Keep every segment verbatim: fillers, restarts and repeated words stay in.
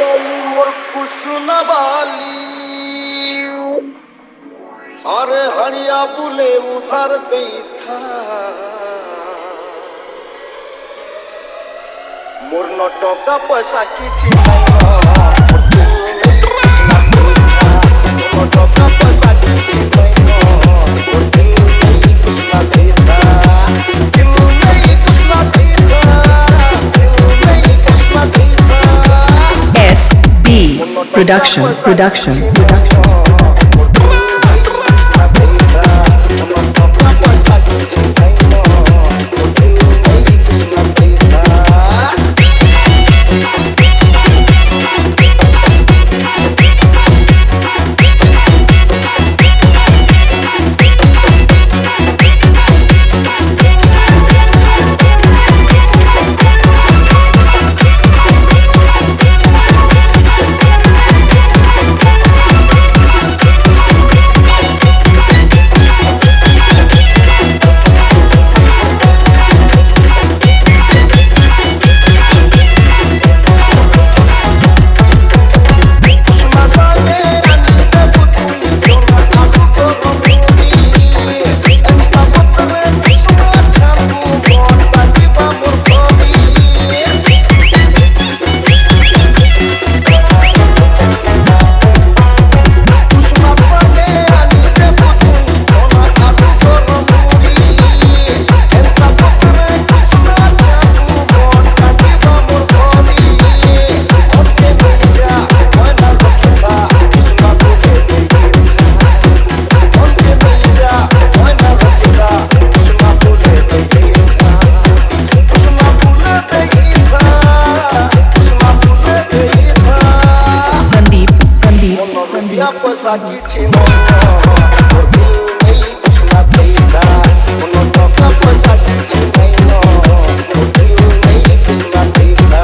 बाली मोर कुसुना बाली अरे हरिया बुले उधर गई था मोर न टका पैसा किछि टका पैसा किछि S B Production Production Production पैसा किछि मोर दिल नहीं कुसुना देता कोनो टका पैसा किछि मोर दिल नहीं कुसुना देता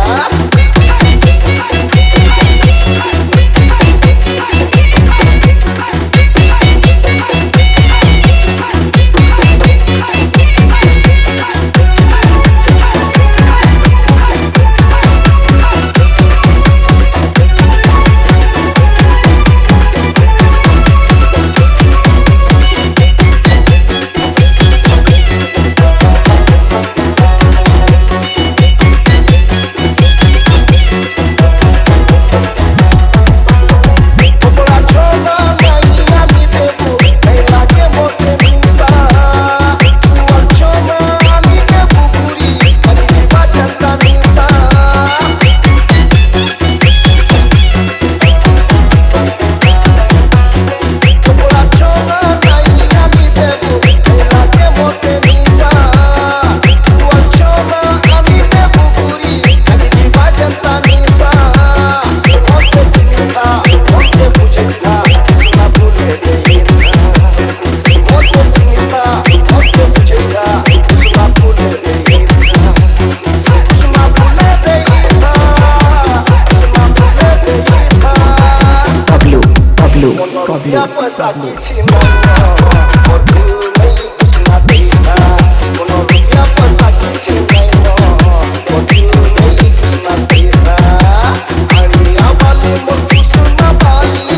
Pablo पैसा किछि मोर दिल नहीं कुसुना देता कोनो रुपया पैसा किछि मोर दिल नहीं कुसुना देता हरिया बाली मोर कुसुना बाली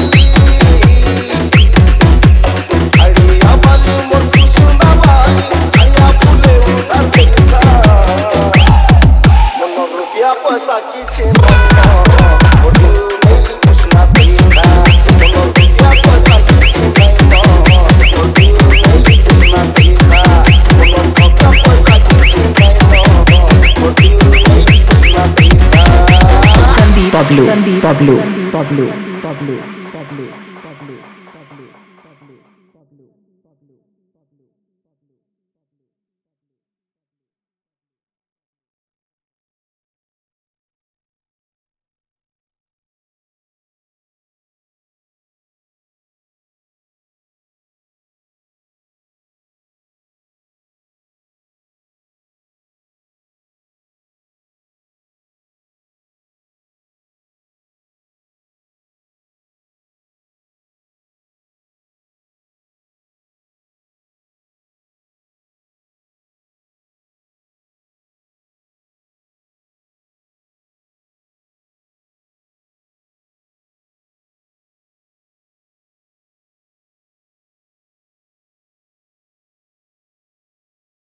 हरिया बाली मोर कुसुना बाली हरिया बुले उधर देता कोनो रुपया पैसा किछि मोर दिल नहीं कुसुना देता कोनो रुपया पैसा किछि Pablo Pablo Pablo Pablo